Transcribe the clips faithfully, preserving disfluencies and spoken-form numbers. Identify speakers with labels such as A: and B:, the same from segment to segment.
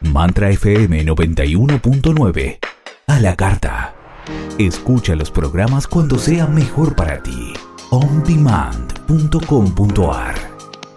A: Mantra F M noventa y uno punto nueve. A la carta. Escucha los programas cuando sea mejor para ti. on demand punto com punto a r.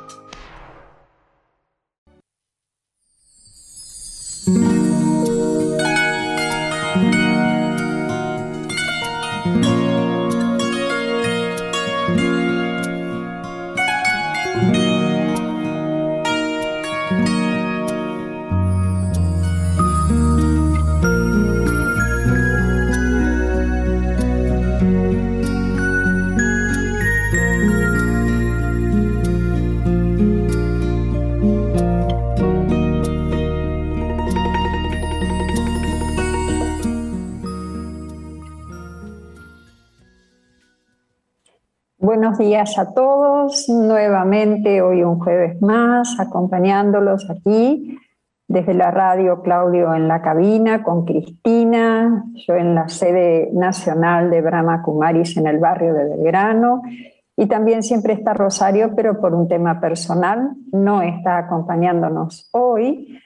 B: Buenos días a todos, nuevamente hoy un jueves más, acompañándolos aquí desde la radio Claudio en la cabina con Cristina, yo en la sede nacional de Brahma Kumaris en el barrio de Belgrano, y también siempre está Rosario, pero por un tema personal no está acompañándonos hoy,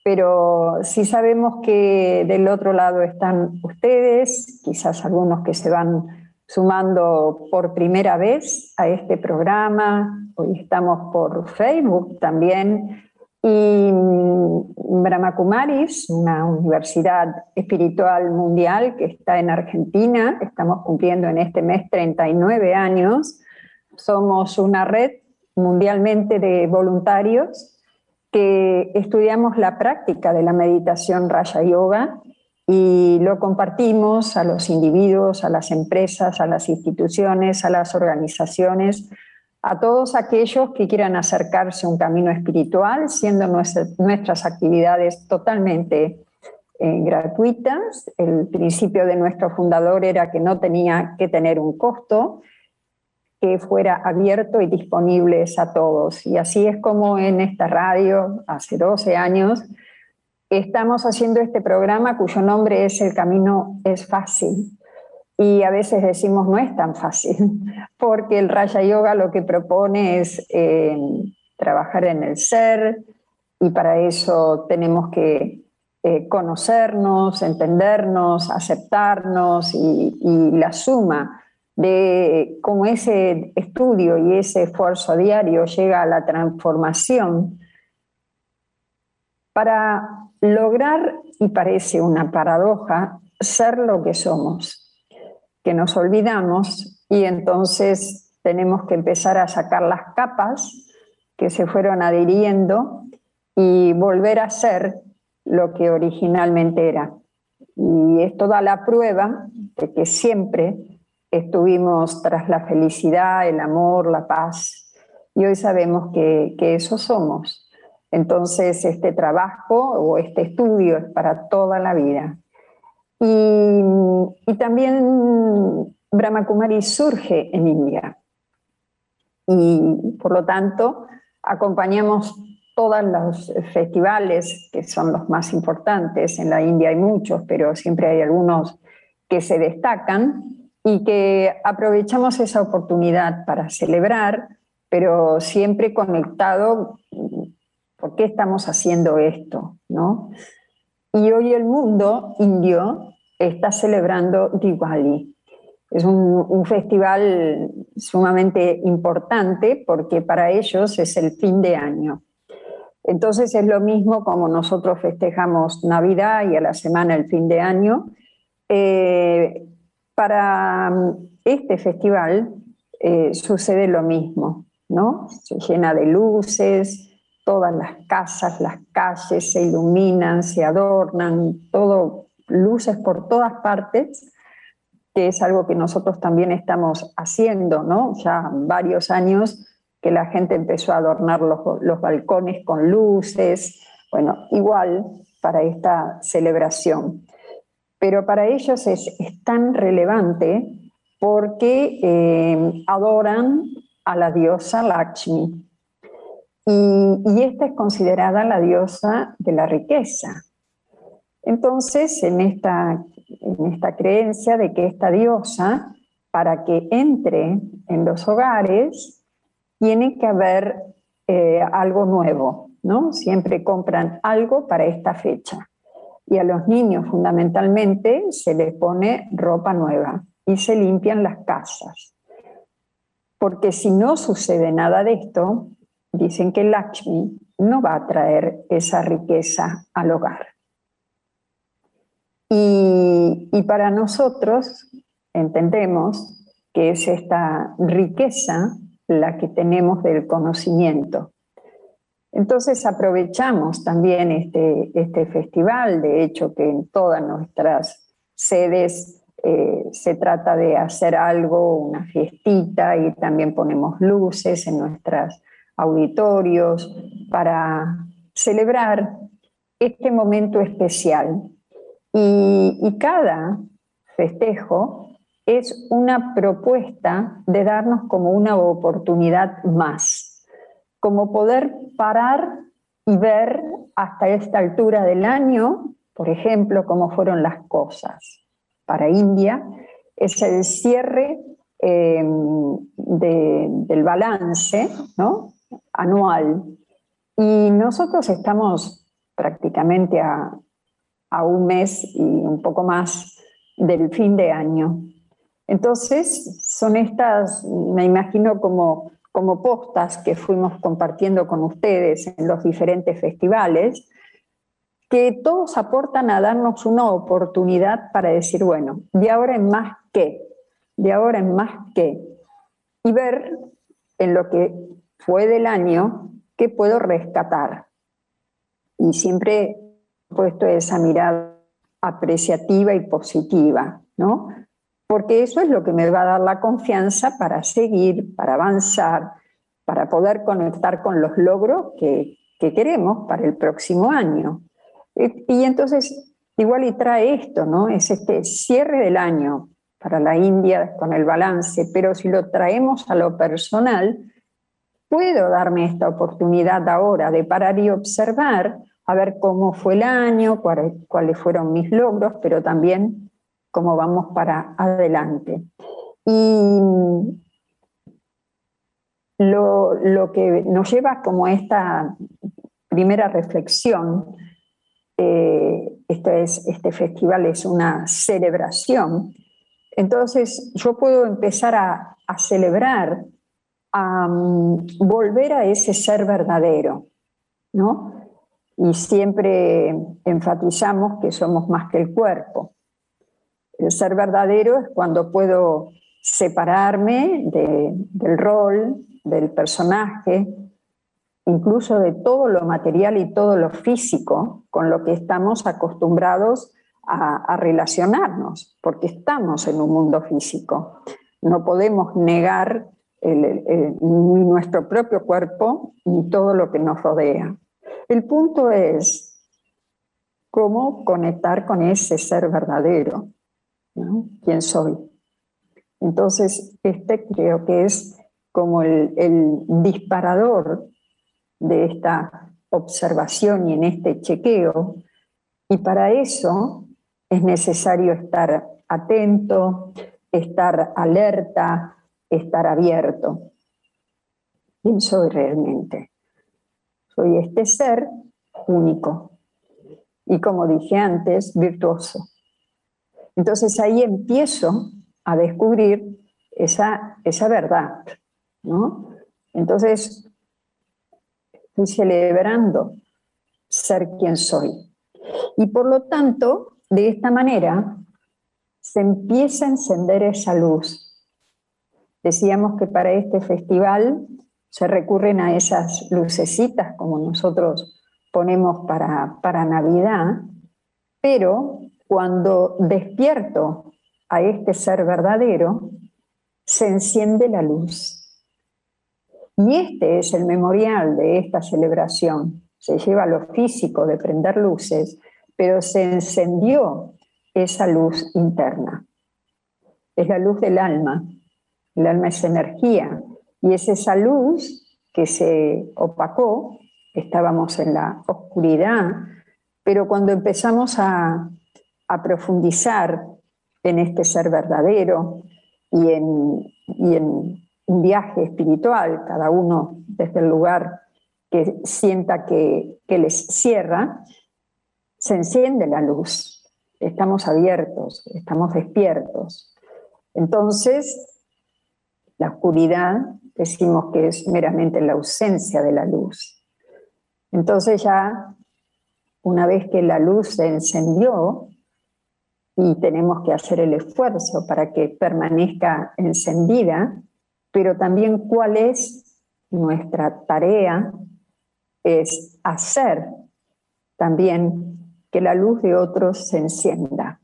B: pero sí sabemos que del otro lado están ustedes, quizás algunos que se van sumando por primera vez a este programa. Hoy estamos por Facebook también, y Brahma Kumaris, una universidad espiritual mundial que está en Argentina, estamos cumpliendo en este mes treinta y nueve años, somos una red mundialmente de voluntarios que estudiamos la práctica de la meditación Raja Yoga y lo compartimos a los individuos, a las empresas, a las instituciones, a las organizaciones, a todos aquellos que quieran acercarse a un camino espiritual, siendo nuestras, nuestras actividades totalmente eh, gratuitas. El principio de nuestro fundador era que no tenía que tener un costo, que fuera abierto y disponible a todos. Y así es como en esta radio, hace doce años, estamos haciendo este programa cuyo nombre es El Camino es Fácil. Y a veces decimos no es tan fácil, porque el Raja Yoga lo que propone es eh, trabajar en el ser, y para eso tenemos que eh, conocernos, entendernos, aceptarnos, y, y la suma de cómo ese estudio y ese esfuerzo diario llega a la transformación para lograr, y parece una paradoja, ser lo que somos, que nos olvidamos y entonces tenemos que empezar a sacar las capas que se fueron adhiriendo y volver a ser lo que originalmente era. Y esto da la prueba de que siempre estuvimos tras la felicidad, el amor, la paz, y hoy sabemos que, que eso somos. Entonces este trabajo o este estudio es para toda la vida. Y, y también Brahma Kumaris surge en India. Y por lo tanto acompañamos todos los festivales que son los más importantes. En la India hay muchos, pero siempre hay algunos que se destacan y que aprovechamos esa oportunidad para celebrar, pero siempre conectado. ¿Por qué estamos haciendo esto, no? Y hoy el mundo indio está celebrando Diwali. Es un, un festival sumamente importante porque para ellos es el fin de año. Entonces es lo mismo como nosotros festejamos Navidad y a la semana el fin de año. Eh, para este festival eh, sucede lo mismo, ¿no? Se llena de luces. Todas las casas, las calles se iluminan, se adornan, todo, luces por todas partes, que es algo que nosotros también estamos haciendo, ¿no? Ya varios años que la gente empezó a adornar los, los balcones con luces, bueno, igual para esta celebración. Pero para ellos es, es tan relevante porque eh, adoran a la diosa Lakshmi. Y, y esta es considerada la diosa de la riqueza. Entonces, en esta, en esta creencia de que esta diosa, para que entre en los hogares, tiene que haber eh, algo nuevo, ¿no? Siempre compran algo para esta fecha. Y a los niños fundamentalmente se les pone ropa nueva y se limpian las casas. Porque si no sucede nada de esto, dicen que Lakshmi no va a traer esa riqueza al hogar. Y, y para nosotros entendemos que es esta riqueza la que tenemos del conocimiento. Entonces aprovechamos también este, este festival, de hecho que en todas nuestras sedes eh, se trata de hacer algo, una fiestita, y también ponemos luces en nuestros auditorios para celebrar este momento especial. Y, y cada festejo es una propuesta de darnos como una oportunidad más, como poder parar y ver hasta esta altura del año, por ejemplo, cómo fueron las cosas. Para India es el cierre eh, de, del balance, ¿no?, anual. Y nosotros estamos prácticamente a, a un mes y un poco más del fin de año. Entonces, son estas, me imagino, como, como postas que fuimos compartiendo con ustedes en los diferentes festivales, que todos aportan a darnos una oportunidad para decir, bueno, de ahora en más qué, de ahora en más qué, y ver en lo que fue del año qué puedo rescatar. Y siempre he puesto esa mirada apreciativa y positiva, ¿no? Porque eso es lo que me va a dar la confianza para seguir, para avanzar, para poder conectar con los logros que, que queremos para el próximo año. Y, y entonces, igual y trae esto, ¿no? Es este cierre del año para la India con el balance, pero si lo traemos a lo personal, puedo darme esta oportunidad ahora de parar y observar, a ver cómo fue el año, cuáles, cuáles fueron mis logros, pero también cómo vamos para adelante. Y lo, lo que nos lleva como a esta primera reflexión, eh, este, es, este festival es una celebración, entonces yo puedo empezar a, a celebrar, a um, volver a ese ser verdadero, ¿no? Y siempre enfatizamos que somos más que el cuerpo. El ser verdadero es cuando puedo separarme de, del rol, del personaje, incluso de todo lo material y todo lo físico con lo que estamos acostumbrados a, a relacionarnos, porque estamos en un mundo físico. No podemos negar el, el, ni nuestro propio cuerpo ni todo lo que nos rodea. El punto es cómo conectar con ese ser verdadero, ¿no? ¿Quién soy? Entonces, este creo que es como el, el disparador de esta observación y en este chequeo, y para eso es necesario estar atento, estar alerta, estar abierto. ¿Quién soy realmente? Soy este ser único y, como dije antes, virtuoso. Entonces ahí empiezo a descubrir esa, esa verdad, ¿no? Entonces estoy celebrando ser quien soy. Y por lo tanto, de esta manera, se empieza a encender esa luz. Decíamos que para este festival se recurren a esas lucecitas como nosotros ponemos para, para Navidad, pero cuando despierto a este ser verdadero, se enciende la luz. Y este es el memorial de esta celebración. Se lleva lo físico de prender luces, pero se encendió esa luz interna. Es la luz del alma. El alma es energía. Y es esa luz que se opacó, estábamos en la oscuridad, pero cuando empezamos a, a profundizar en este ser verdadero y en, y en un viaje espiritual, cada uno desde el lugar que sienta que, que les cierra, se enciende la luz. Estamos abiertos, estamos despiertos. Entonces, la oscuridad decimos que es meramente la ausencia de la luz. Entonces ya, una vez que la luz se encendió, y tenemos que hacer el esfuerzo para que permanezca encendida, pero también cuál es nuestra tarea, es hacer también que la luz de otros se encienda.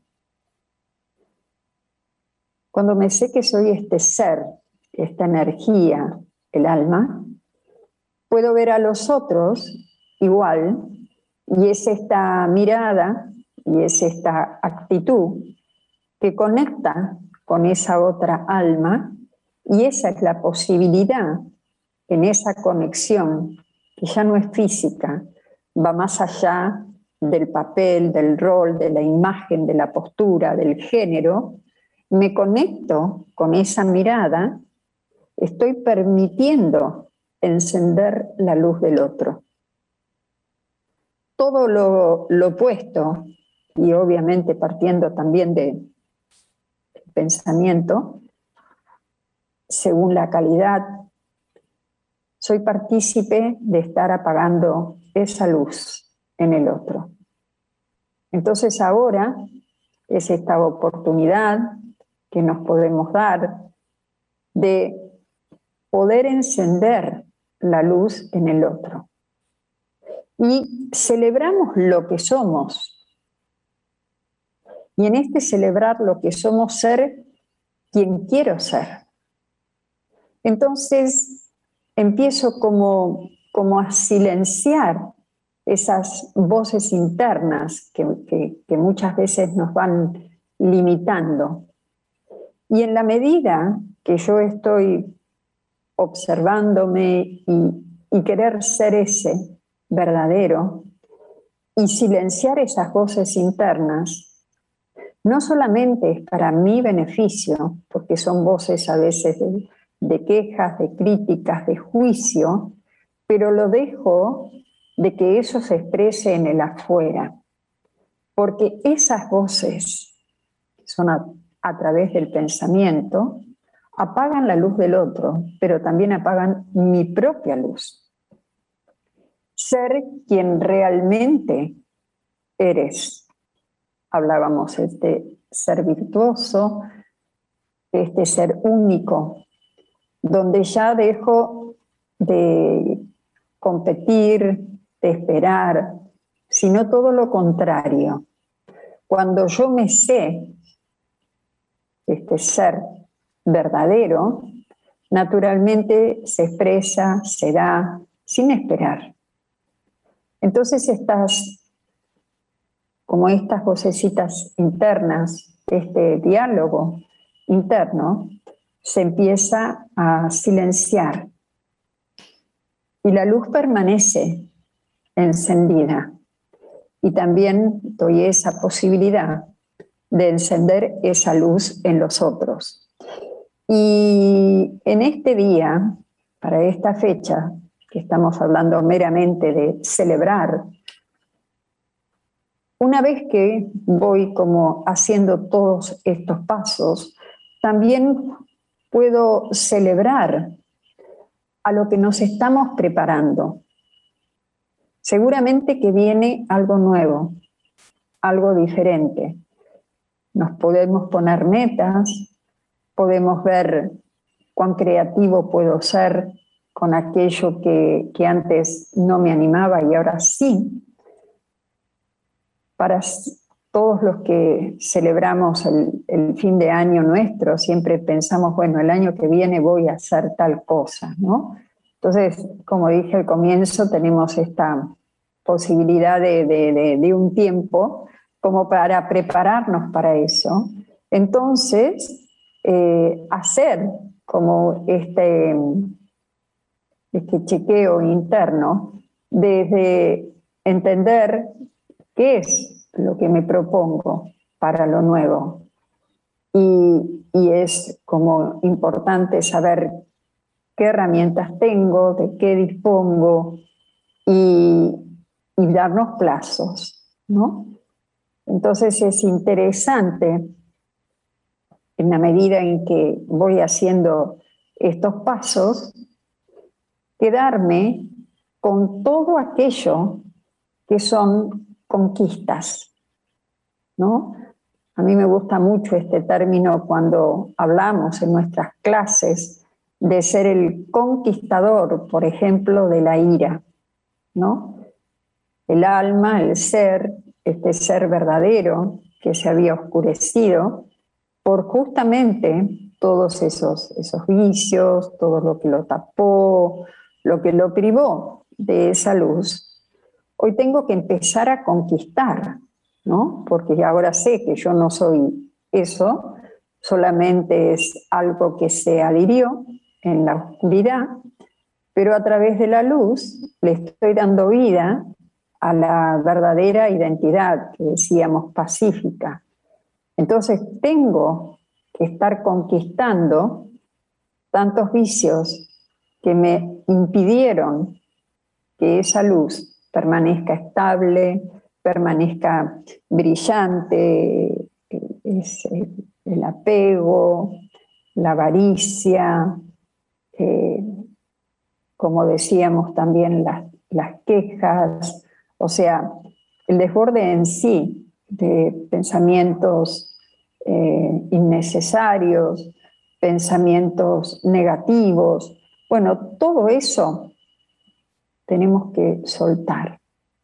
B: Cuando me sé que soy este ser, esta energía, el alma, puedo ver a los otros igual, y es esta mirada y es esta actitud que conecta con esa otra alma, y esa es la posibilidad en esa conexión, que ya no es física, va más allá del papel, del rol, de la imagen, de la postura, del género. Me conecto con esa mirada, estoy permitiendo encender la luz del otro. Todo lo, lo opuesto, y obviamente partiendo también de pensamiento, según la calidad, soy partícipe de estar apagando esa luz en el otro. Entonces ahora es esta oportunidad que nos podemos dar de poder encender la luz en el otro. Y celebramos lo que somos. Y en este celebrar lo que somos, ser quien quiero ser. Entonces empiezo como, como a silenciar esas voces internas que, que, que muchas veces nos van limitando. Y en la medida que yo estoy observándome y, y querer ser ese verdadero y silenciar esas voces internas, no solamente es para mi beneficio, porque son voces a veces de, de quejas, de críticas, de juicio, pero lo dejo de que eso se exprese en el afuera, porque esas voces, que son a, a través del pensamiento, apagan la luz del otro, pero también apagan mi propia luz. Ser quien realmente eres. Hablábamos de este ser virtuoso, de este ser único, donde ya dejo de competir, de esperar, sino todo lo contrario. Cuando yo me sé este ser verdadero, naturalmente se expresa, se da, sin esperar. Entonces estas, como estas vocecitas internas, este diálogo interno, se empieza a silenciar y la luz permanece encendida. Y también doy esa posibilidad de encender esa luz en los otros. Y en este día, para esta fecha, que estamos hablando meramente de celebrar, una vez que voy como haciendo todos estos pasos, también puedo celebrar a lo que nos estamos preparando. Seguramente que viene algo nuevo, algo diferente. Nos podemos poner metas, podemos ver cuán creativo puedo ser con aquello que, que antes no me animaba y ahora sí. Para todos los que celebramos el, el fin de año nuestro, siempre pensamos, bueno, el año que viene voy a hacer tal cosa, ¿no? Entonces, como dije al comienzo, tenemos esta posibilidad de, de, de, de un tiempo como para prepararnos para eso. Entonces, eh, hacer como este, este chequeo interno desde entender qué es lo que me propongo para lo nuevo. Y, y es como importante saber qué herramientas tengo, de qué dispongo, y, y darnos plazos, ¿no? Entonces es interesante, en la medida en que voy haciendo estos pasos, quedarme con todo aquello que son conquistas, ¿no? A mí me gusta mucho este término cuando hablamos en nuestras clases de ser el conquistador, por ejemplo, de la ira, ¿no? El alma, el ser, este ser verdadero que se había oscurecido por justamente todos esos, esos vicios, todo lo que lo tapó, lo que lo privó de esa luz. Hoy tengo que empezar a conquistar, ¿no? Porque ahora sé que yo no soy eso, solamente es algo que se adhirió en la oscuridad, pero a través de la luz le estoy dando vida a la verdadera identidad que decíamos pacífica. Entonces tengo que estar conquistando tantos vicios que me impidieron que esa luz permanezca estable, permanezca brillante, es el apego, la avaricia, eh, como decíamos también las, las quejas, o sea, el desborde en sí de pensamientos eh, innecesarios, pensamientos negativos. Bueno, todo eso tenemos que soltar,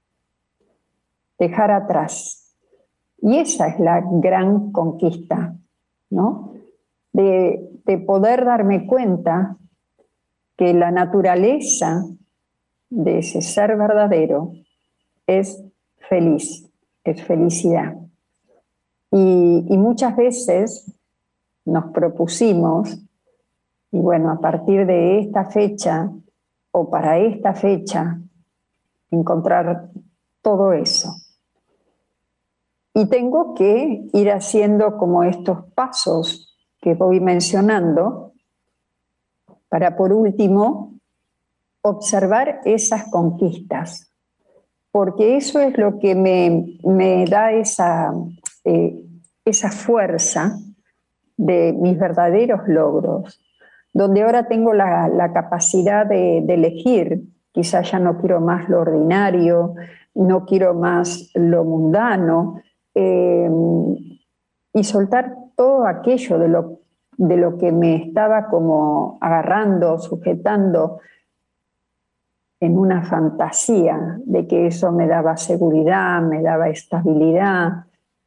B: dejar atrás. Y esa es la gran conquista, ¿no? De, de poder darme cuenta que la naturaleza de ese ser verdadero es feliz, es felicidad. Y, y muchas veces nos propusimos, y bueno, a partir de esta fecha o para esta fecha, encontrar todo eso. Y tengo que ir haciendo como estos pasos que voy mencionando para, por último, observar esas conquistas, porque eso es lo que me, me da esa, eh, esa fuerza de mis verdaderos logros, donde ahora tengo la, la capacidad de, de elegir. Quizás ya no quiero más lo ordinario, no quiero más lo mundano, eh, y soltar todo aquello de lo, de lo que me estaba como agarrando, sujetando en una fantasía de que eso me daba seguridad, me daba estabilidad.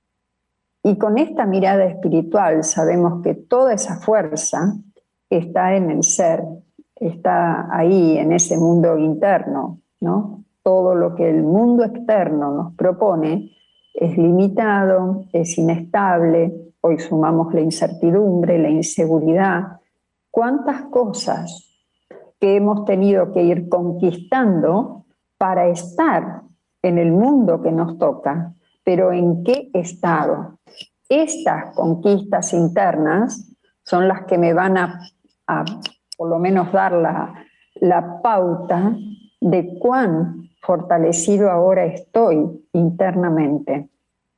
B: Y con esta mirada espiritual sabemos que toda esa fuerza está en el ser, está ahí en ese mundo interno, ¿no? Todo lo que el mundo externo nos propone es limitado, es inestable. Hoy sumamos la incertidumbre, la inseguridad. ¿Cuántas cosas que hemos tenido que ir conquistando para estar en el mundo que nos toca? Pero ¿en qué estado? Estas conquistas internas son las que me van a, a por lo menos dar la, la pauta de cuán fortalecido ahora estoy internamente.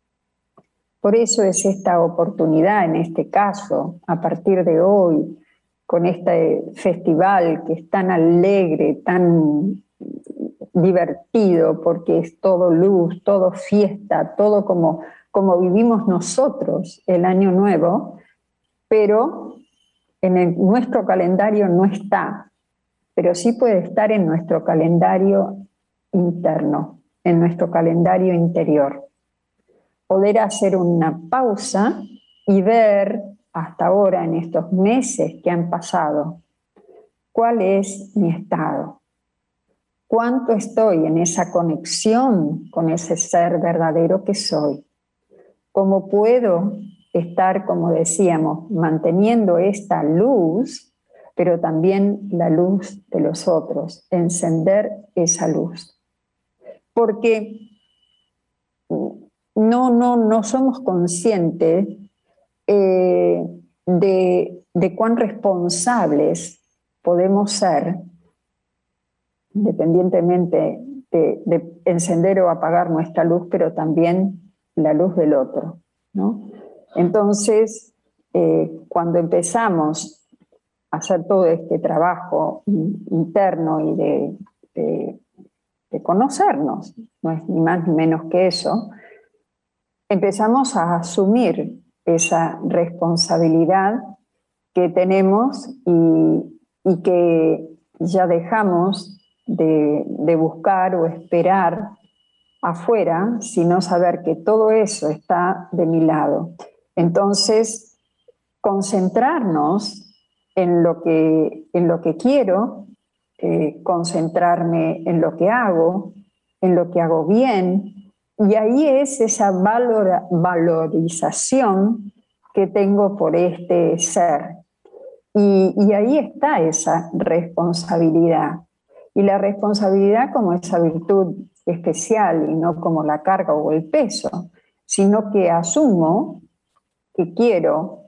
B: Por eso es esta oportunidad, en este caso, a partir de hoy, con este festival que es tan alegre, tan divertido, porque es todo luz, todo fiesta, todo como, como vivimos nosotros el Año Nuevo, pero en el, nuestro calendario no está, pero sí puede estar en nuestro calendario interno, en nuestro calendario interior. Poder hacer una pausa y ver hasta ahora, en estos meses que han pasado, cuál es mi estado. ¿Cuánto estoy en esa conexión con ese ser verdadero que soy? ¿Cómo puedo estar, como decíamos, manteniendo esta luz, pero también la luz de los otros, encender esa luz? Porque no, no, no somos conscientes eh, de, de cuán responsables podemos ser, independientemente de, de encender o apagar nuestra luz, pero también la luz del otro, ¿no? Entonces, eh, cuando empezamos a hacer todo este trabajo interno y de, de, de conocernos, no es ni más ni menos que eso, empezamos a asumir esa responsabilidad que tenemos y, y que ya dejamos de, de buscar o esperar afuera, sino saber que todo eso está de mi lado. Entonces, concentrarnos en lo que, en lo que quiero, eh, concentrarme en lo que hago, en lo que hago bien, y ahí es esa valor, valorización que tengo por este ser. Y, y ahí está esa responsabilidad. Y la responsabilidad como esa virtud especial y no como la carga o el peso, sino que asumo que quiero,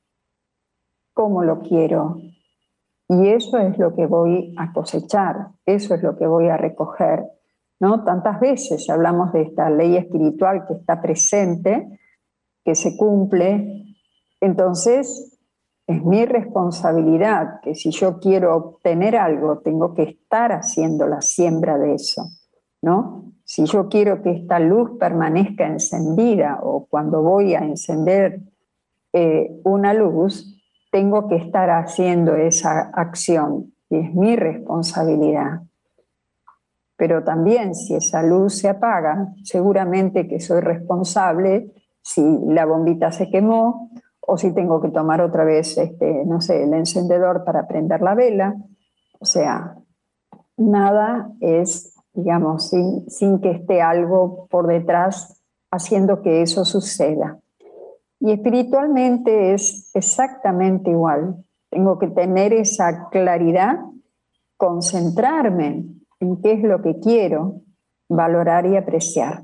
B: cómo lo quiero. Y eso es lo que voy a cosechar, eso es lo que voy a recoger, ¿no? Tantas veces hablamos de esta ley espiritual que está presente, que se cumple. Entonces, es mi responsabilidad que si yo quiero obtener algo, tengo que estar haciendo la siembra de eso, ¿no? Si yo quiero que esta luz permanezca encendida o cuando voy a encender eh, una luz, tengo que estar haciendo esa acción y es mi responsabilidad. Pero también si esa luz se apaga, seguramente que soy responsable si la bombita se quemó o si tengo que tomar otra vez, este, no sé, el encendedor para prender la vela. O sea, nada es, digamos, sin, sin que esté algo por detrás haciendo que eso suceda. Y espiritualmente es exactamente igual. Tengo que tener esa claridad, concentrarme en qué es lo que quiero, valorar y apreciar.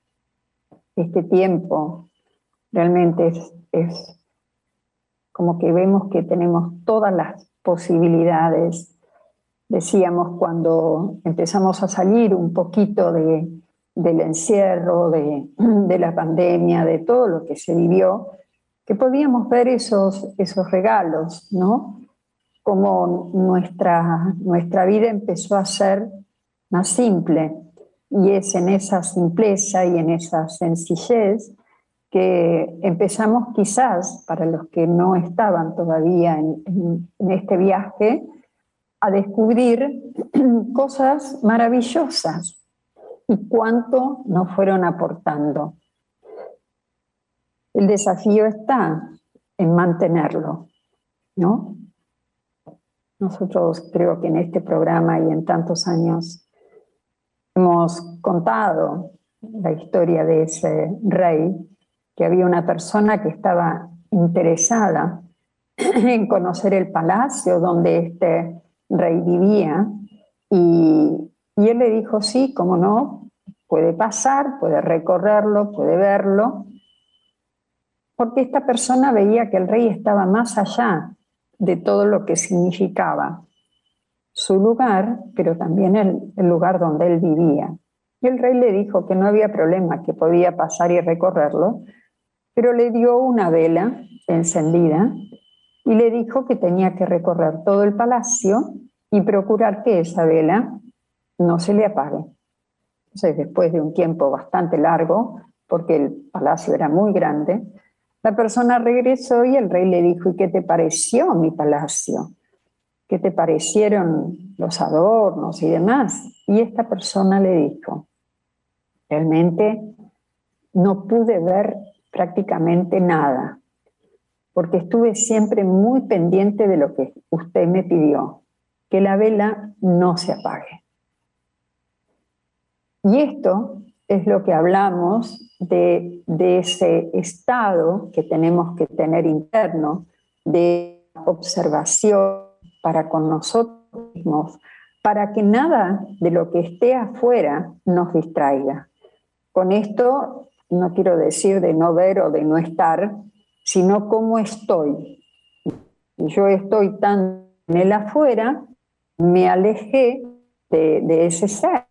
B: Este tiempo realmente es, es como que vemos que tenemos todas las posibilidades. Decíamos cuando empezamos a salir un poquito de, del encierro, de, de la pandemia, de todo lo que se vivió, que podíamos ver esos, esos regalos, ¿no? Como nuestra, nuestra vida empezó a ser más simple. Y es en esa simpleza y en esa sencillez que empezamos quizás, para los que no estaban todavía en, en, en este viaje, a descubrir cosas maravillosas y cuánto nos fueron aportando. El desafío está en mantenerlo, ¿no? Nosotros creo que en este programa y en tantos años hemos contado la historia de ese rey, que había una persona que estaba interesada en conocer el palacio donde este rey vivía y, y él le dijo, sí, cómo no, puede pasar, puede recorrerlo, puede verlo, porque esta persona veía que el rey estaba más allá de todo lo que significaba su lugar, pero también el, el lugar donde él vivía. Y el rey le dijo que no había problema, que podía pasar y recorrerlo, pero le dio una vela encendida y le dijo que tenía que recorrer todo el palacio y procurar que esa vela no se le apague. Entonces, después de un tiempo bastante largo, porque el palacio era muy grande, la persona regresó y el rey le dijo, ¿y qué te pareció mi palacio? ¿Qué te parecieron los adornos y demás? Y esta persona le dijo, realmente no pude ver prácticamente nada, porque estuve siempre muy pendiente de lo que usted me pidió, que la vela no se apague. Y esto es lo que hablamos de, de ese estado que tenemos que tener interno, de observación para con nosotros mismos, para que nada de lo que esté afuera nos distraiga. Con esto no quiero decir de no ver o de no estar, sino cómo estoy. Y yo estoy tan en el afuera, me alejé de, de ese ser,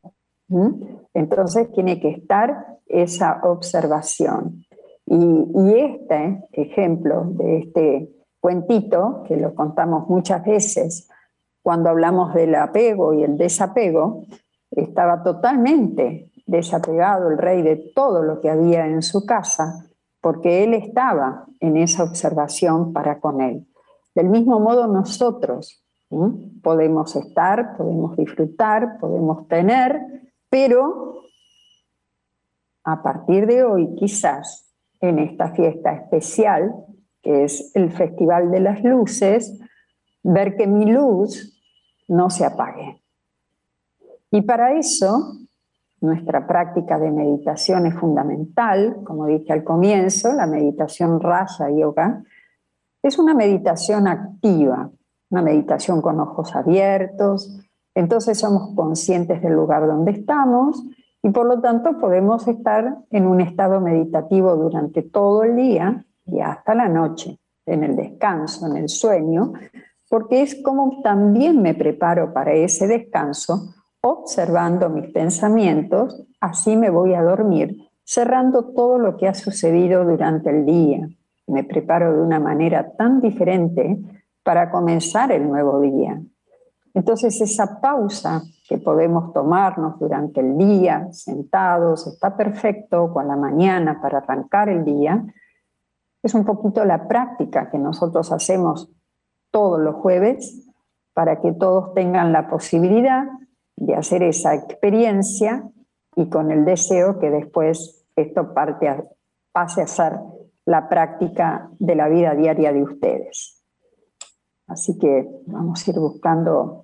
B: ¿Mm? Entonces tiene que estar esa observación. Y, y este ejemplo de este cuentito, que lo contamos muchas veces cuando hablamos del apego y el desapego, estaba totalmente desapegado el rey de todo lo que había en su casa, porque él estaba en esa observación para con él. Del mismo modo nosotros, ¿sí? Podemos estar, podemos disfrutar, podemos tener, pero a partir de hoy quizás en esta fiesta especial, que es el Festival de las Luces, ver que mi luz no se apague. Y para eso, nuestra práctica de meditación es fundamental. Como dije al comienzo, la meditación Raja Yoga es una meditación activa, una meditación con ojos abiertos. Entonces somos conscientes del lugar donde estamos y por lo tanto podemos estar en un estado meditativo durante todo el día y hasta la noche, en el descanso, en el sueño, porque es como también me preparo para ese descanso, observando mis pensamientos, así me voy a dormir, cerrando todo lo que ha sucedido durante el día. Me preparo de una manera tan diferente para comenzar el nuevo día. Entonces esa pausa que podemos tomarnos durante el día, sentados, está perfecto, con la mañana para arrancar el día, es un poquito la práctica que nosotros hacemos todos los jueves para que todos tengan la posibilidad de hacer esa experiencia y con el deseo que después esto parte a, pase a ser la práctica de la vida diaria de ustedes. Así que vamos a ir buscando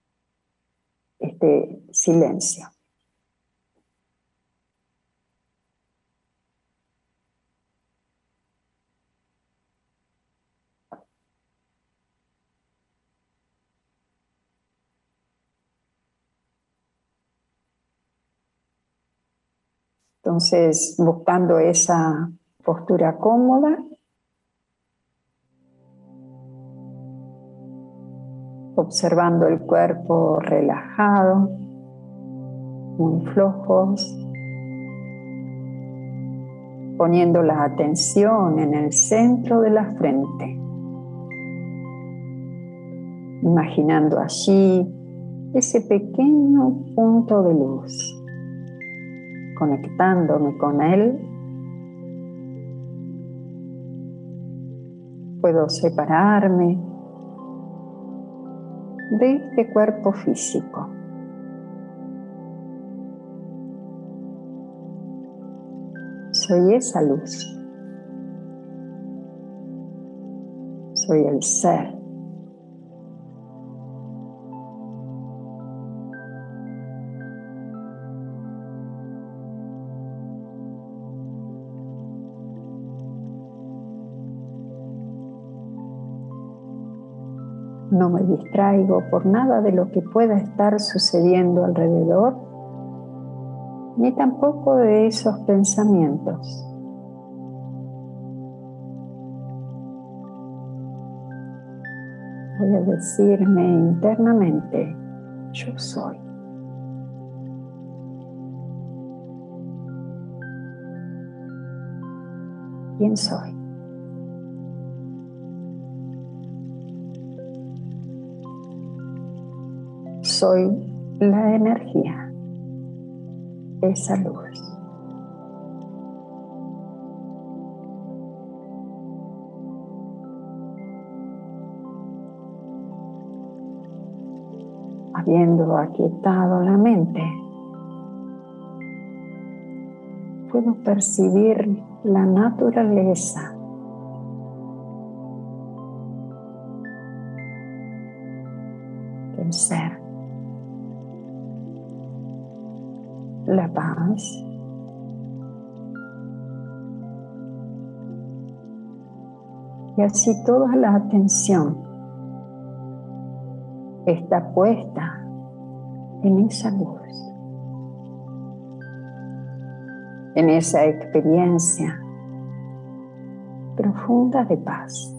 B: este silencio. Entonces, buscando esa postura cómoda, observando el cuerpo relajado, muy flojos, poniendo la atención en el centro de la frente, imaginando allí ese pequeño punto de luz, conectándome con él. Puedo separarme de este cuerpo físico. Soy esa luz. Soy el ser. No me distraigo por nada de lo que pueda estar sucediendo alrededor, ni tampoco de esos pensamientos. Voy a decirme internamente, yo soy. ¿Quién soy? Soy la energía, esa luz. Habiendo aquietado la mente, puedo percibir la naturaleza del ser, la paz, y así toda la atención está puesta en esa luz, en esa experiencia profunda de paz.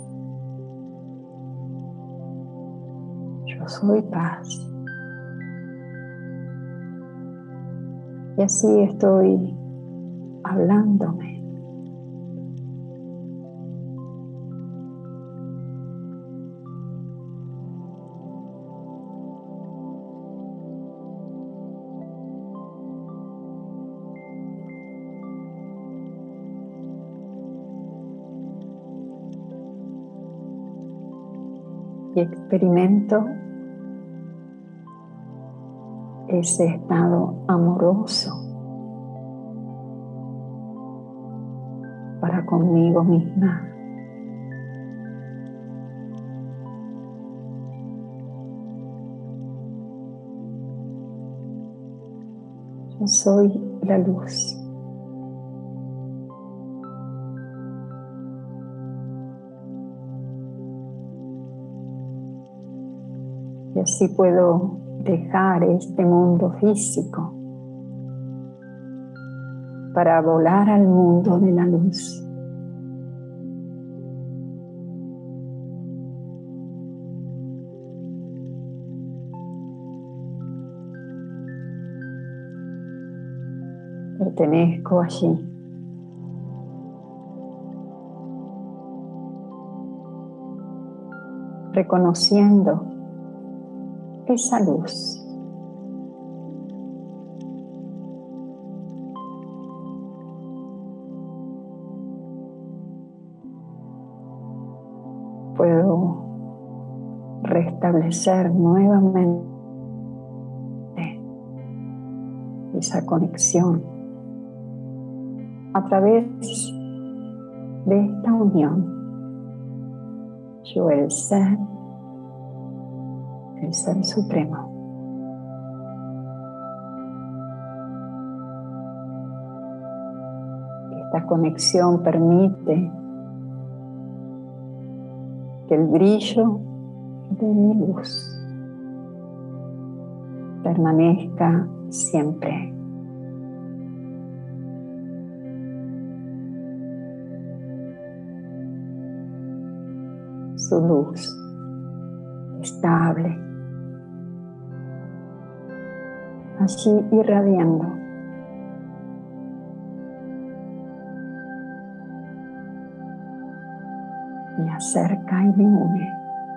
B: Yo soy paz. Y así estoy hablándome. Y experimento ese estado amoroso para conmigo misma. Yo soy la luz. Y así puedo dejar este mundo físico para volar al mundo de la luz. Pertenezco allí. Reconociendo esa luz. Puedo restablecer nuevamente esa conexión a través de esta unión. Yo, el ser, el ser supremo. Esta conexión permite que el brillo de mi luz permanezca siempre. Su luz estable, allí irradiando. Me acerca y me une.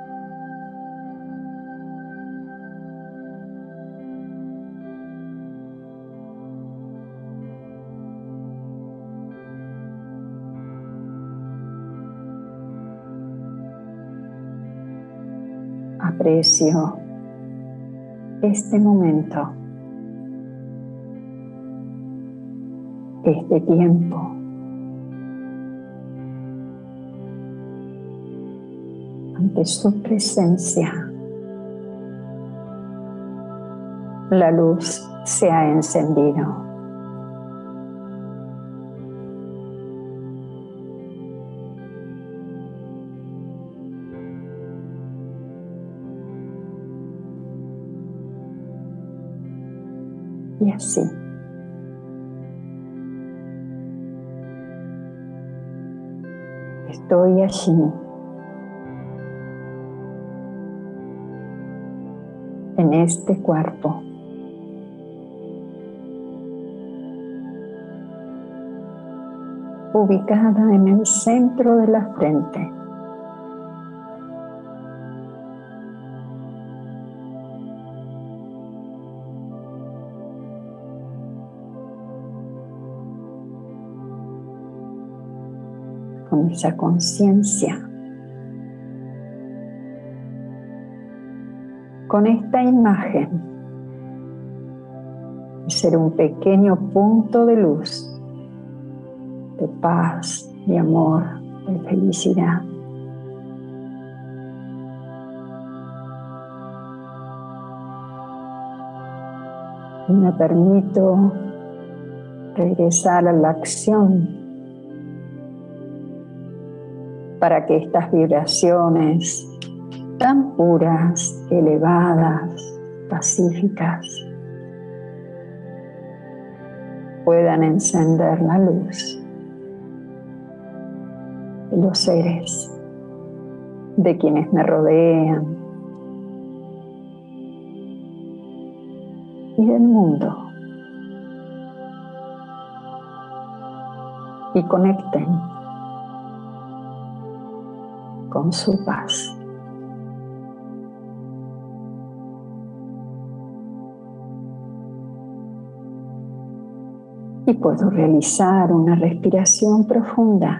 B: Aprecio este momento, este tiempo. Ante su presencia, la luz se ha encendido. Y así, estoy allí, en este cuerpo, ubicada en el centro de la frente. Con esa conciencia, con esta imagen de ser un pequeño punto de luz, de paz, de amor, de felicidad. Y me permito regresar a la acción para que estas vibraciones tan puras, elevadas, pacíficas, puedan encender la luz de los seres, de quienes me rodean y del mundo y conecten con su paz. Y puedo realizar una respiración profunda,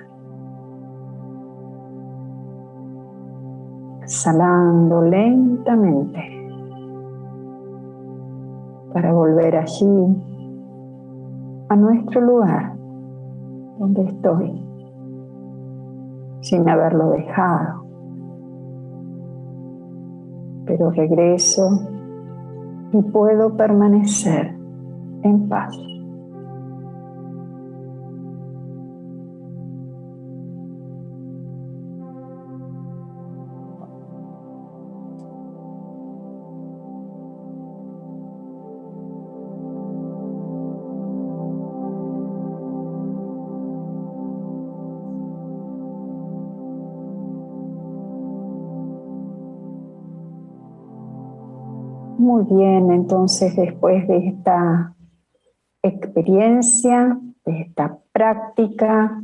B: exhalando lentamente para volver allí, a nuestro lugar donde estoy, sin haberlo dejado. Pero regreso y puedo permanecer en paz. Muy bien, entonces después de esta experiencia, de esta práctica,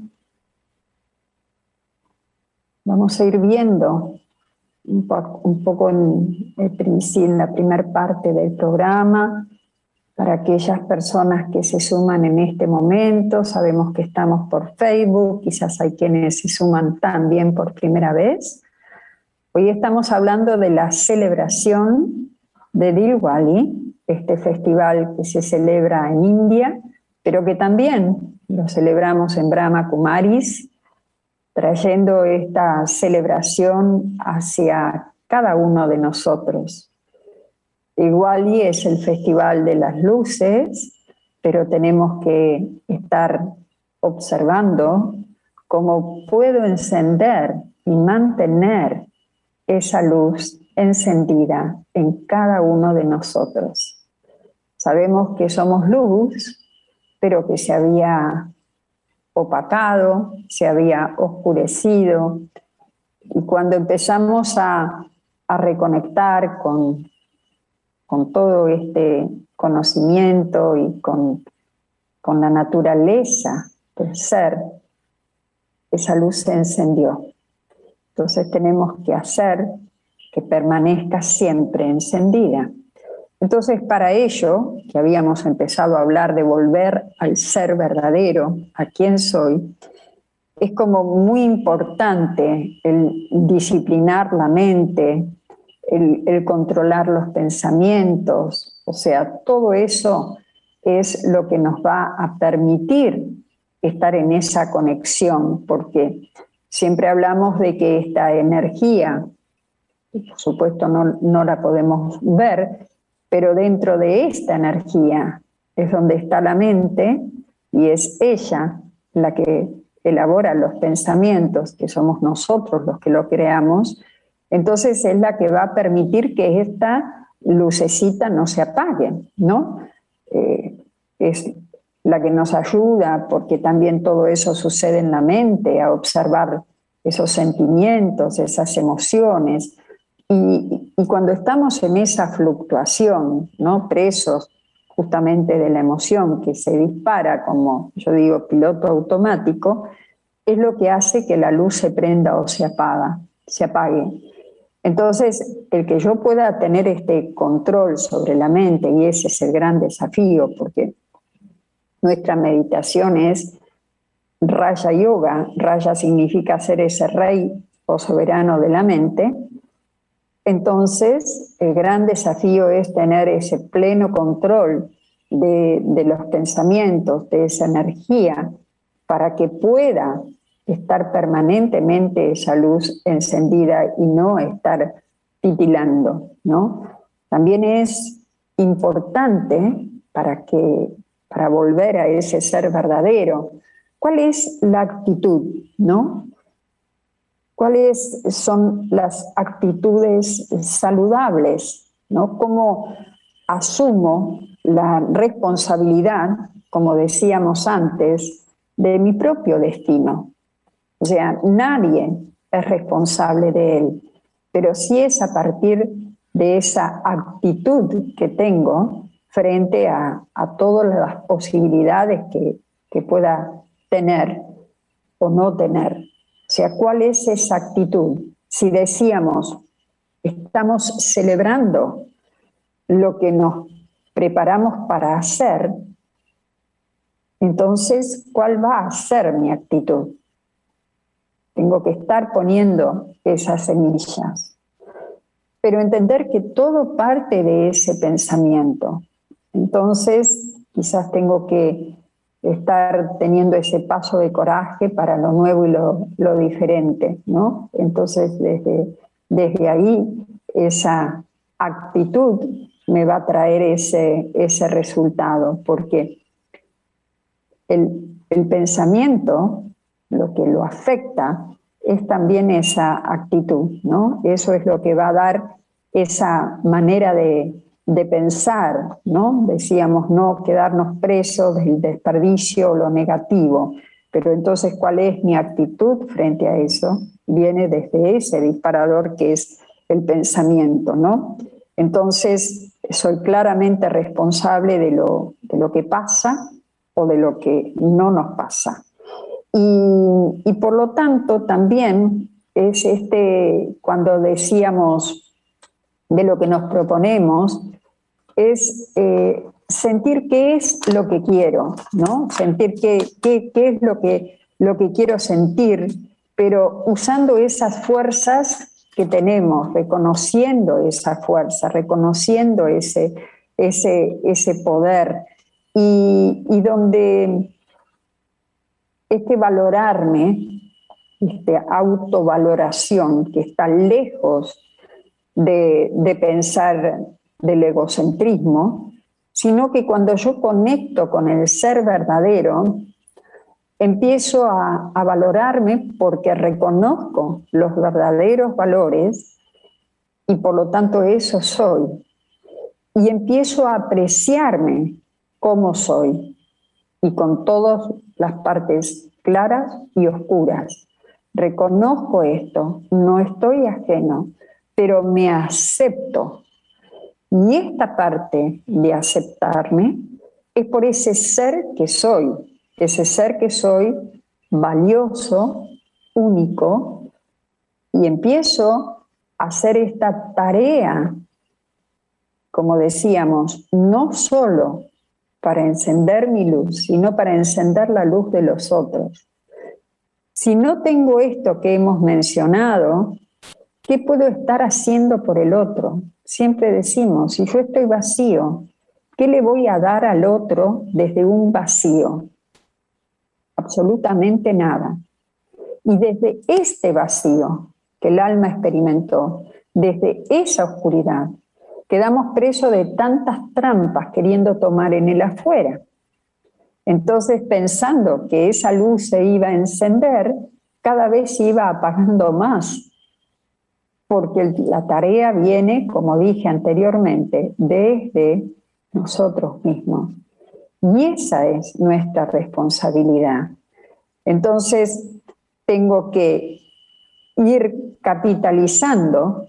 B: vamos a ir viendo un, po un poco en, el en la primera parte del programa. Para aquellas personas que se suman en este momento, sabemos que estamos por Facebook, quizás hay quienes se suman también por primera vez. Hoy estamos hablando de la celebración de Diwali, este festival que se celebra en India, pero que también lo celebramos en Brahma Kumaris, trayendo esta celebración hacia cada uno de nosotros. Diwali es el festival de las luces, pero tenemos que estar observando cómo puedo encender y mantener esa luz encendida en cada uno de nosotros. Sabemos que somos luz, pero que se había opacado, se había oscurecido, y cuando empezamos a, a reconectar con, con todo este conocimiento y con, con la naturaleza del ser, esa luz se encendió. Entonces tenemos que hacer que permanezca siempre encendida. Entonces, para ello, que habíamos empezado a hablar de volver al ser verdadero, a quién soy, es como muy importante el disciplinar la mente, el, el controlar los pensamientos, o sea, todo eso es lo que nos va a permitir estar en esa conexión, porque siempre hablamos de que esta energía, y por supuesto no, no la podemos ver, pero dentro de esta energía es donde está la mente, y es ella la que elabora los pensamientos, que somos nosotros los que lo creamos. Entonces es la que va a permitir que esta lucecita no se apague, ¿no? Eh, es la que nos ayuda, porque también todo eso sucede en la mente, a observar esos sentimientos, esas emociones. Y, y cuando estamos en esa fluctuación, ¿no? Presos justamente de la emoción que se dispara, como yo digo, piloto automático, es lo que hace que la luz se prenda o se apaga, se apague. Entonces, el que yo pueda tener este control sobre la mente, y ese es el gran desafío, porque nuestra meditación es Raja Yoga. Raja significa ser ese rey o soberano de la mente. Entonces, el gran desafío es tener ese pleno control de, de los pensamientos, de esa energía, para que pueda estar permanentemente esa luz encendida y no estar titilando, ¿no? También es importante para, que, para volver a ese ser verdadero, ¿cuál es la actitud, no? ¿Cuáles son las actitudes saludables, ¿no? ¿Cómo asumo la responsabilidad, como decíamos antes, de mi propio destino? O sea, nadie es responsable de él, pero sí es a partir de esa actitud que tengo frente a, a todas las posibilidades que, que pueda tener. o no tener. O sea, ¿cuál es esa actitud? Si decíamos, estamos celebrando lo que nos preparamos para hacer, entonces, ¿cuál va a ser mi actitud? Tengo que estar poniendo esas semillas, pero entender que todo parte de ese pensamiento. Entonces, quizás tengo que estar teniendo ese paso de coraje para lo nuevo y lo, lo diferente, ¿no? Entonces, desde, desde ahí, esa actitud me va a traer ese, ese resultado, porque el, el pensamiento, lo que lo afecta, es también esa actitud, ¿no? Eso es lo que va a dar esa manera de, de pensar, ¿no? Decíamos no quedarnos presos del desperdicio o lo negativo, pero entonces, ¿cuál es mi actitud frente a eso? Viene desde ese disparador que es el pensamiento, ¿no? Entonces, soy claramente responsable de lo, de lo que pasa o de lo que no nos pasa. Y, y por lo tanto también es este, cuando decíamos de lo que nos proponemos, es eh, sentir qué es lo que quiero, ¿no? Sentir qué, qué, qué es lo que, lo que quiero sentir, pero usando esas fuerzas que tenemos, reconociendo esa fuerza, reconociendo ese, ese, ese poder, y, y donde este valorarme, esta autovaloración que está lejos de, de pensar del egocentrismo, sino que cuando yo conecto con el ser verdadero, empiezo a, a valorarme porque reconozco los verdaderos valores y por lo tanto eso soy. Y empiezo a apreciarme como soy y con todas las partes claras y oscuras. Reconozco esto, no estoy ajeno, pero me acepto. Y esta parte de aceptarme es por ese ser que soy, ese ser que soy valioso, único, y empiezo a hacer esta tarea, como decíamos, no solo para encender mi luz, sino para encender la luz de los otros. Si no tengo esto que hemos mencionado, ¿qué puedo estar haciendo por el otro? Siempre decimos, si yo estoy vacío, ¿qué le voy a dar al otro desde un vacío? Absolutamente nada. Y desde este vacío que el alma experimentó, desde esa oscuridad, quedamos presos de tantas trampas queriendo tomar en el afuera. Entonces, pensando que esa luz se iba a encender, cada vez se iba apagando más. Porque la tarea viene, como dije anteriormente, desde nosotros mismos. Y esa es nuestra responsabilidad. Entonces, tengo que ir capitalizando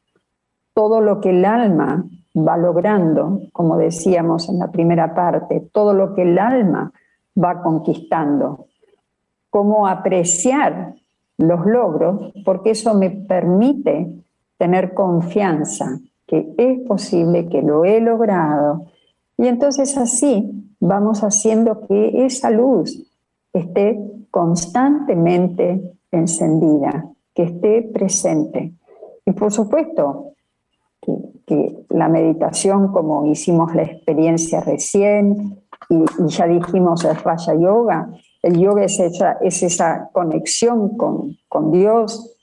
B: todo lo que el alma va logrando, como decíamos en la primera parte, todo lo que el alma va conquistando. Cómo apreciar los logros, porque eso me permite tener confianza, que es posible, que lo he logrado. Y entonces así vamos haciendo que esa luz esté constantemente encendida, que esté presente. Y por supuesto que, que la meditación, como hicimos la experiencia recién, y, y ya dijimos el Raja Yoga, el yoga es esa, es esa conexión con, con Dios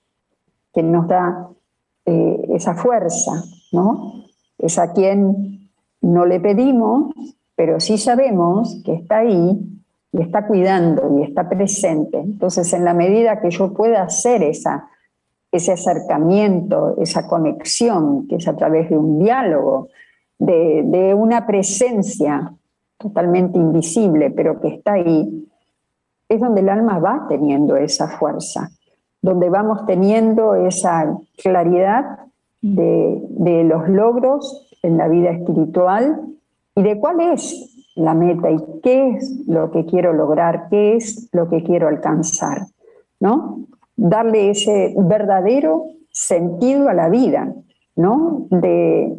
B: que nos da eh, esa fuerza, ¿no? Es a quien no le pedimos, pero sí sabemos que está ahí y está cuidando y está presente. Entonces, en la medida que yo pueda hacer esa, ese acercamiento, esa conexión, que es a través de un diálogo, de, de una presencia totalmente invisible, pero que está ahí, es donde el alma va teniendo esa fuerza, donde vamos teniendo esa claridad de, de los logros en la vida espiritual y de cuál es la meta y qué es lo que quiero lograr, qué es lo que quiero alcanzar, ¿no? Darle ese verdadero sentido a la vida, ¿no? De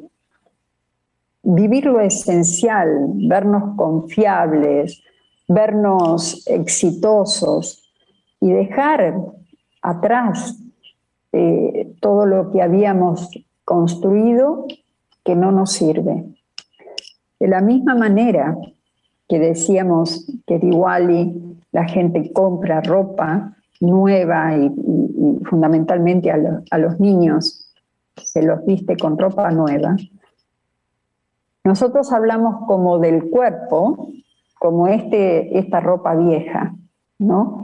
B: vivir lo esencial, vernos confiables, vernos exitosos y dejar atrás eh, todo lo que habíamos construido que no nos sirve. De la misma manera que decíamos que de Diwali la gente compra ropa nueva y, y, y fundamentalmente a, lo, a los niños se los viste con ropa nueva, nosotros hablamos como del cuerpo, como este, esta ropa vieja, ¿no?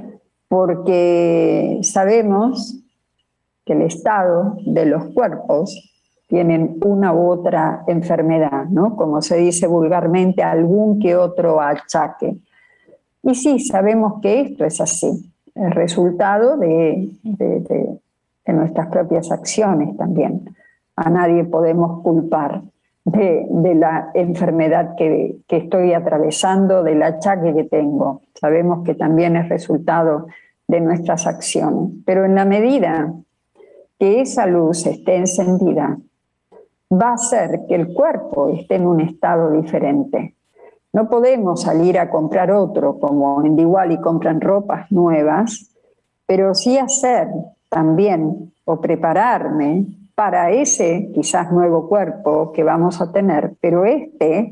B: Porque sabemos que el estado de los cuerpos tienen una u otra enfermedad, ¿no? Como se dice vulgarmente, algún que otro achaque. Y sí, sabemos que esto es así, el resultado de, de, de, de nuestras propias acciones también. A nadie podemos culpar de, de la enfermedad que, que estoy atravesando, del achaque que tengo. Sabemos que también es resultado de nuestras acciones. Pero en la medida que esa luz esté encendida, va a hacer que el cuerpo esté en un estado diferente. No podemos salir a comprar otro, como en Diwali compran ropas nuevas, pero sí hacer también o prepararme para ese quizás nuevo cuerpo que vamos a tener, pero este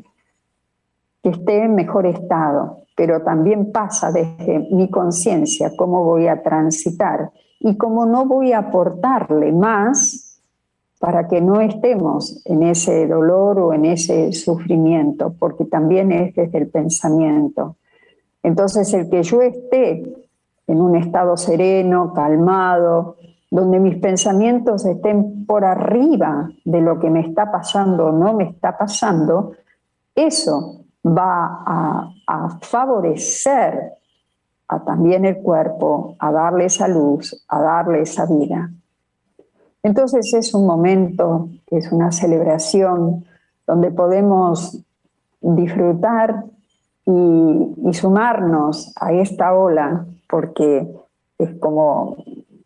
B: que esté en mejor estado. Pero también pasa desde mi conciencia cómo voy a transitar y cómo no voy a aportarle más para que no estemos en ese dolor o en ese sufrimiento, porque también es desde el pensamiento. Entonces, el que yo esté en un estado sereno, calmado, donde mis pensamientos estén por arriba de lo que me está pasando o no me está pasando, eso va a, a favorecer a también el cuerpo, a darle esa luz, a darle esa vida. Entonces es un momento, es una celebración donde podemos disfrutar y, y sumarnos a esta ola, porque es como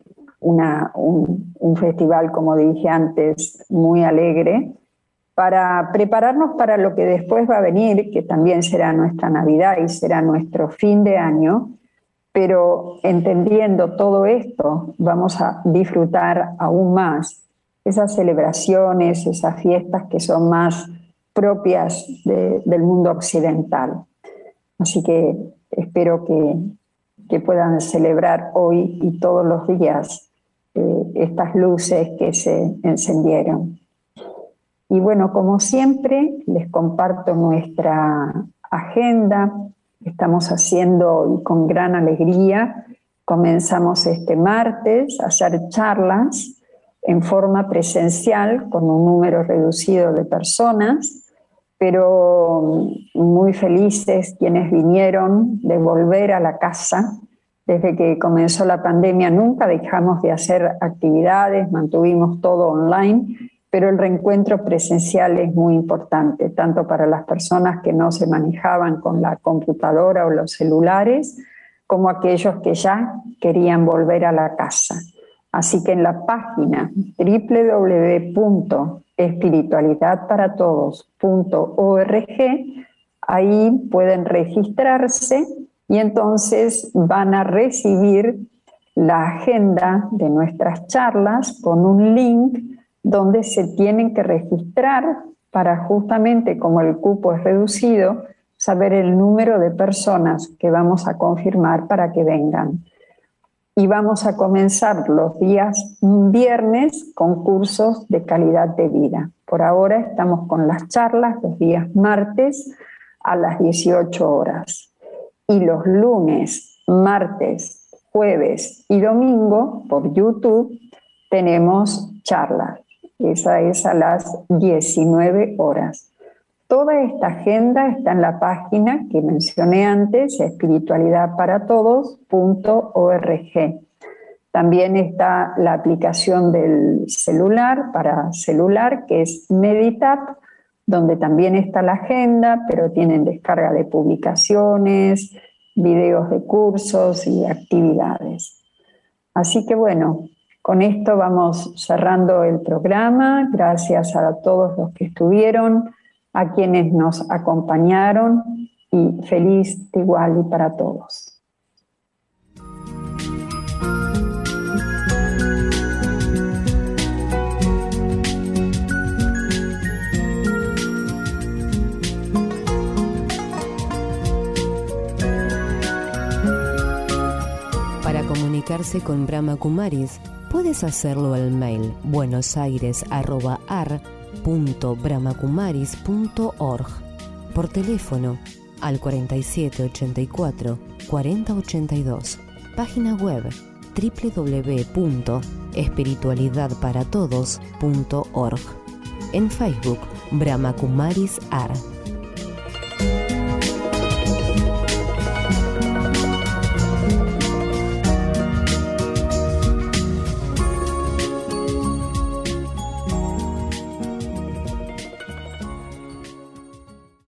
B: una, un, un festival, como dije antes, muy alegre, para prepararnos para lo que después va a venir, que también será nuestra Navidad y será nuestro fin de año. Pero entendiendo todo esto, vamos a disfrutar aún más esas celebraciones, esas fiestas que son más propias de, del mundo occidental. Así que espero que, que puedan celebrar hoy y todos los días eh, estas luces que se encendieron. Y bueno, como siempre, les comparto nuestra agenda. Estamos haciendo, y con gran alegría, comenzamos este martes a hacer charlas en forma presencial con un número reducido de personas, pero muy felices quienes vinieron de volver a la casa. Desde que comenzó la pandemia nunca dejamos de hacer actividades, mantuvimos todo online, pero el reencuentro presencial es muy importante, tanto para las personas que no se manejaban con la computadora o los celulares, como aquellos que ya querían volver a la casa. Así que en la página doble u doble u doble u punto espiritualidad para todos punto org, ahí pueden registrarse y entonces van a recibir la agenda de nuestras charlas con un link donde se tienen que registrar para justamente, como el cupo es reducido, saber el número de personas que vamos a confirmar para que vengan. Y vamos a comenzar los días viernes con cursos de calidad de vida. Por ahora estamos con las charlas los días martes a las dieciocho horas. Y los lunes, martes, jueves y domingo por YouTube tenemos charlas. Esa es a las diecinueve horas. Toda esta agenda está en la página que mencioné antes, espiritualidad para todos punto org. También está la aplicación del celular para celular, que es Meditap, donde también está la agenda, pero tienen descarga de publicaciones, videos de cursos y actividades. Así que bueno, con esto vamos cerrando el programa. Gracias a todos los que estuvieron, a quienes nos acompañaron y feliz igual y para todos.
C: Para comunicarse con Brahma Kumaris, puedes hacerlo al mail buenosaires arroba ar punto brahmakumaris punto org, por teléfono al cuarenta y siete ochenta y cuatro cuarenta ochenta y dos, página web doble u doble u doble u punto espiritualidad para todos punto org, en Facebook Brahma Kumaris Ar.